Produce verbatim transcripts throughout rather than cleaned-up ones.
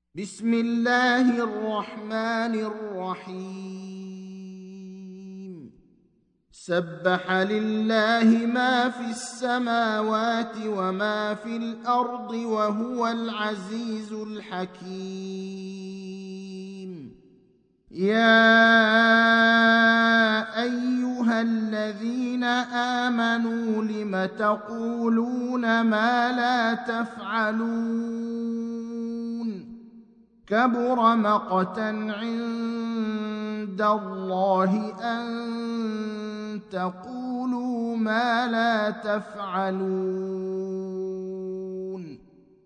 بسم الله الرحمن الرحيم سبح لله ما في السماوات وما في الأرض وهو العزيز الحكيم. يا أيها الذين آمنوا لم تقولون ما لا تفعلون؟ كبر مقتا عند الله أن تقولوا ما لا تفعلون.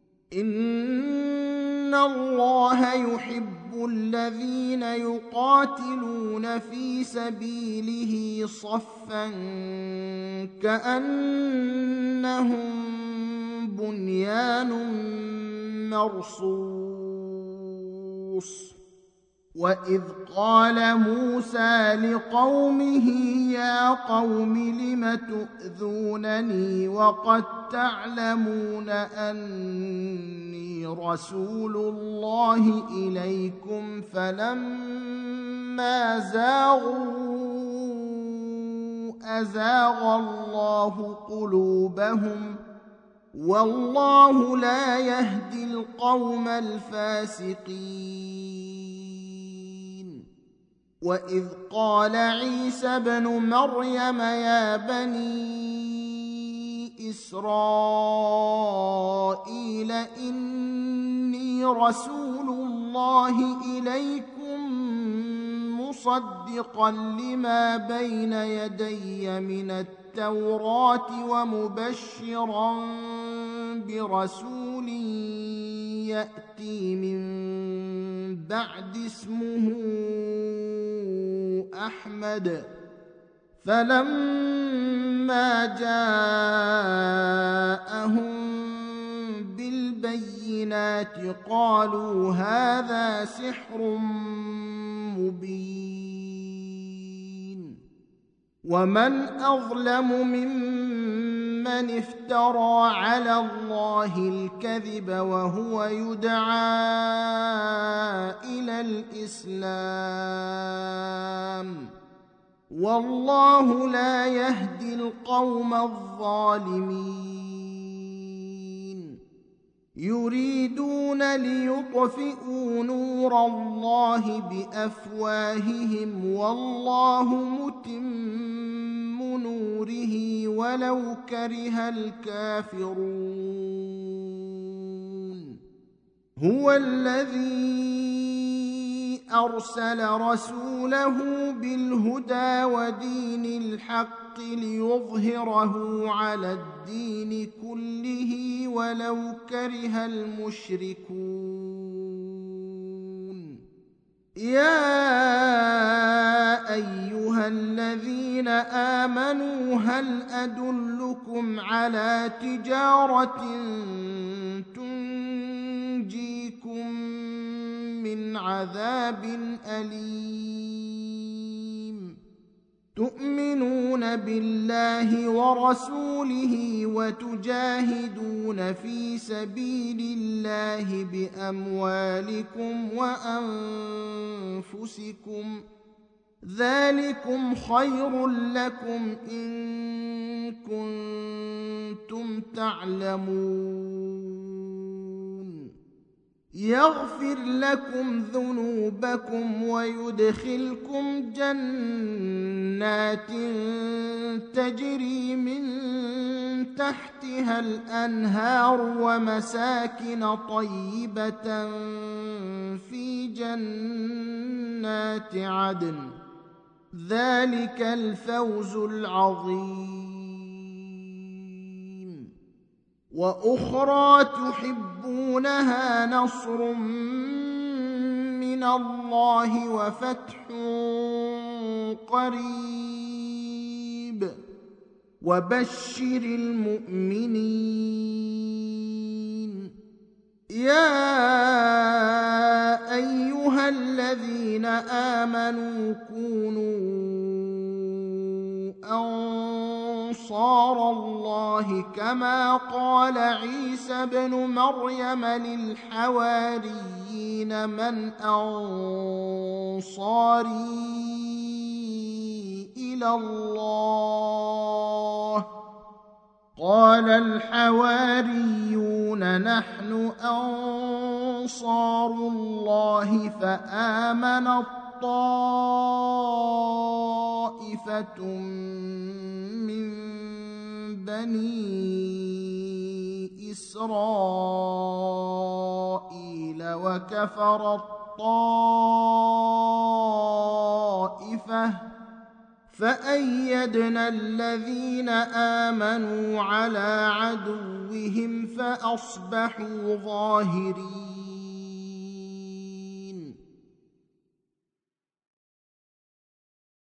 إن الله يحب الذين يقاتلون في سبيله صفا كأنهم بنيان مرصوص. وإذ قال موسى لقومه يا قوم لم تؤذونني وقد تعلمون أني رسول الله إليكم فلما زاغوا أزاغ الله قلوبهم والله لا يهدي القوم الفاسقين. وإذ قال عيسى ابن مريم يا بني إسرائيل إني رسول الله إليكم مصدقا لما بين يدي من التوراة ومبشرا برسول يأتي من بعد اسمه أحمد. فلما جاءهم بالبينات قالوا هذا سحر مبين. ومن أظلم ممن افترى على الله الكذب وهو يدعى إلى الإسلام والله لا يهدي القوم الظالمين. يريدون ليطفئوا نور الله بأفواههم والله متم نوره ولو كره الكافرون. هو الذي أرسل رسوله بالهدى ودين الحق ليظهره على الدين كله ولو كره المشركون. يا أيها الذين آمنوا هل أدلكم على تجارة تنجيكم من عذاب أليم؟ تؤمنون بالله ورسوله وتجاهدون في سبيل الله بأموالكم وأنفسكم ذلكم خير لكم إن كنتم تعلمون. يغفر لكم ذنوبكم ويدخلكم جنات تجري من تحتها الأنهار ومساكن طيبة في جنات عدن ذلك الفوز العظيم. وأخرى تحبونها نصر من الله وفتح قريب وبشر المؤمنين. يا أيها الذين آمنوا كونوا أنصار الله كما قال عيسى ابن مريم للحواريين قيل من أنصاري إلى الله قال الحواريون نحن أنصار الله فآمنت طائفة من بني إسرائيل وكفرت طائفة فأيدنا الذين آمنوا على عدوهم فأصبحوا ظاهرين